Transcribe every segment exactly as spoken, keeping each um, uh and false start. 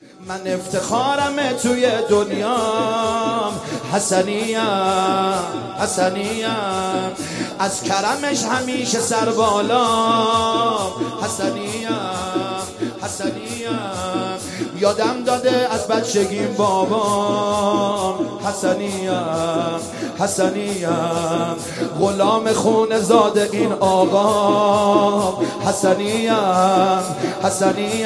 من افتخارم توی دنیام حسنیم حسنیم از کرمش همیشه سر بالا حسنیم حسنیم یادم داده از بچگیم بابام حسنیم حسنیم غلام خون زاده این آقا حسنیم حسنیم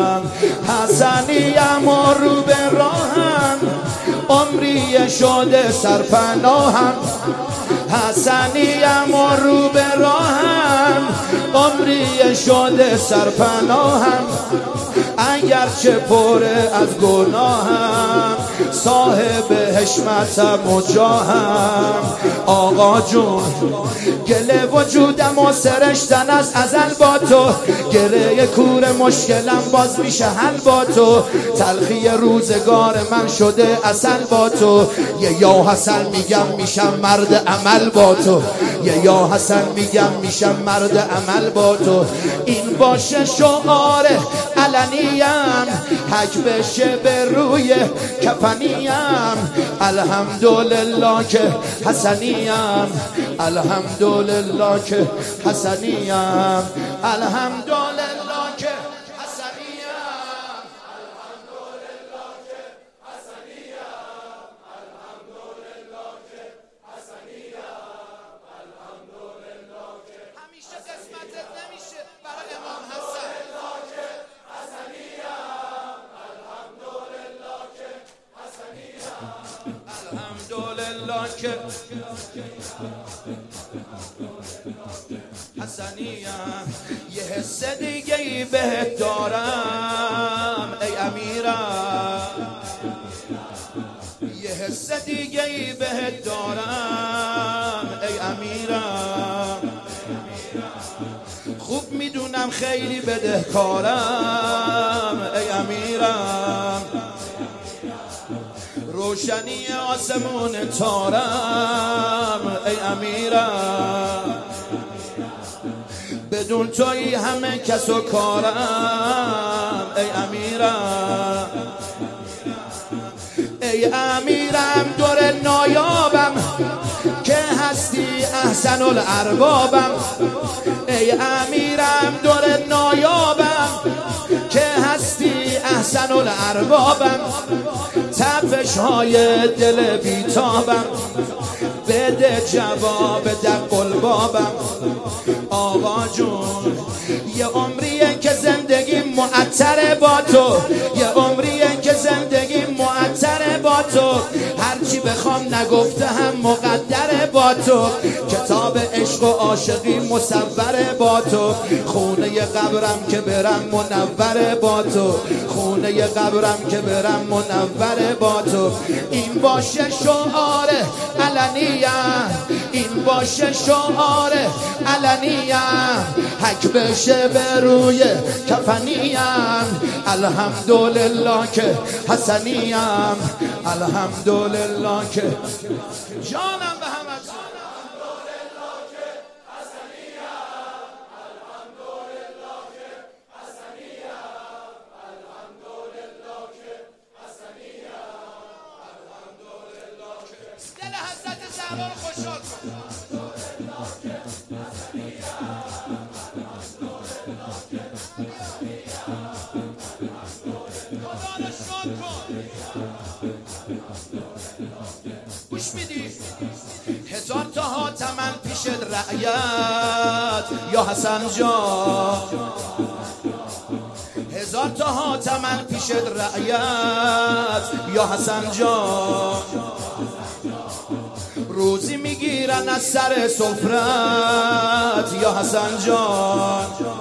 حسنیم و رو به راهم عمری شده سرپناهم حسنیم و رو به راهم عمری شده سرپناهم اگرچه پره از گناهم صاحب حشمتم و جاهم آقا جون گله وجودم و سرشتن از ازل با تو گره کور مشکلم باز میشه حل با تو تلخی روزگار من شده اصل با تو یه یا حسن میگم میشم مرد عمل با تو یه یا حسن میگم میشم مرد عمل با تو این باشه شعار علنیم حج بشه به روی کفنیم الحمدلله که حسنیم الحمدلله که حسنیم الحمدلله که حسنیم یه حس دیگه ای بهت دارم ای امیرم یه حس دیگه ای بهت دارم ای امیرم خوب میدونم خیلی بدهکارم ای امیرم روشنی آسمون تارم ای امیرم بدون تویی همه کس و کارم ای امیرم ای امیرم دور نایابم که هستی احسن الاربابم ای امیرم دور نایابم که هستی احسن الاربابم تپش های دل بیتابم بده جواب در قلبابم آقا جون یه عمریه که زندگی معطره با تو یه عمریه که زندگی معطره با تو هرچی بخوام نگفته هم مقدره با تو کتاب عشق و عاشقی مصوره با تو خونه قبرم که برم منوره با تو خونه قبرم که برم منوره با تو این باشه شعار علنیم این باشه شعار علنیم حک بشه به روی کفنیم الحمدلله که حسنیم الحمدلله که جانم به همه دل حضرت زهرا رو خوشحال کن گوش میدی هزار تا حاتمن پیش رعیت یا حسن جان هزار تا حاتمن پیش رعیت یا حسن جان روزی میگیرن از سر سفرت یا حسن جان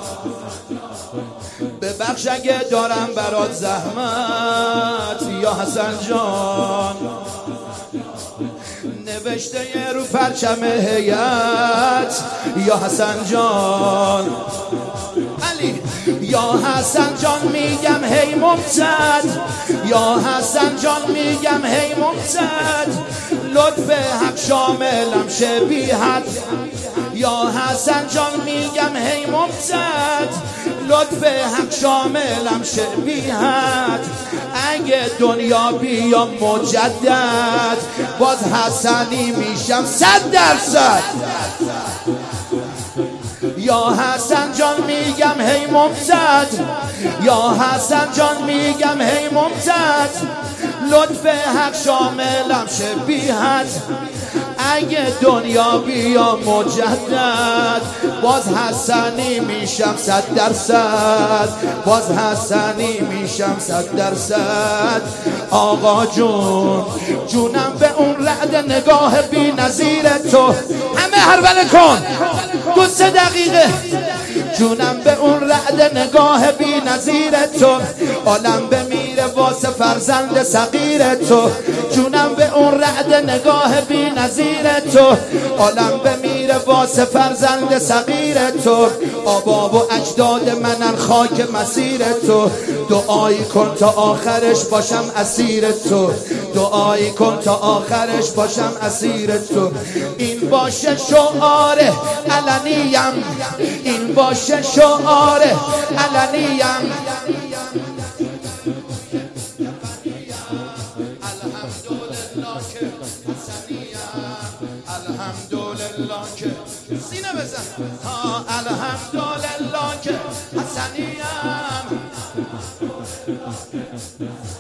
ببخش اگه دارم برات زحمت یا حسن جان نوشته رو پرچم هیئت یا حسن جان علی یا حسن جان میگم هی ممتد یا حسن جان میگم هی ممتد لطف حق شاملم شه بی حد یا حسن جان میگم هی ممتد لطف حق شاملم شه بی حد دنیا بیام مجدد، باز حسنی میشم صد درصد. یا حسن جان میگم هی ممتد، یا حسن جان میگم هی ممتد، لطف حق شاملم شه بی حد. اگه دنیا بیا مجدد، باز حسنی میشم صد درصد، باز حسنی میشم صد درصد. آقا جون جونم به اون رعد نگاه بی نظیر تو، همه هرول کن دو سه دقیقه. جونم به اون رعد نگاه بی نظیر تو، عالم بمیره واسه فرزند صغیر تو. جونم به اون رعد نگاه بی نظیر تو، عالم بمیره واسه فرزند صغیر تو. آبا و اجداد منن خاک مسیر تو، دعایی کن تا آخرش باشم اسیر تو، دعایی کن تا آخرش باشم اسیر تو. این باشه شعار علنیم، این باشه شعار علنیم. الحمدلله که حسنیم، الحمدلله که سینه بزن. ها الحمدلله که حسنیم.